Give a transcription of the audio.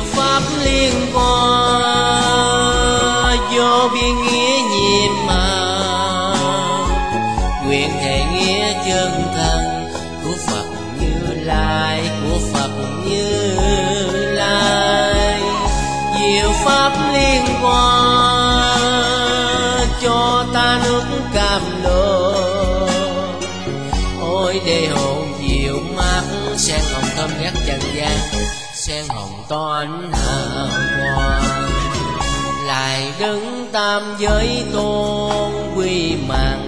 pháp liên quan vô biên nghĩa nhiệm mà, nguyện thề nghĩa chân thành của Phật Như Lai, của Phật Như Lai. Diệu pháp liên quan cho ta nước cam lộ, ôi để hồn dịu mát sen hồng thơm ngát trần gian, sen hồng to ánh hào quang. Lại đứng tam giới tôn quy mạng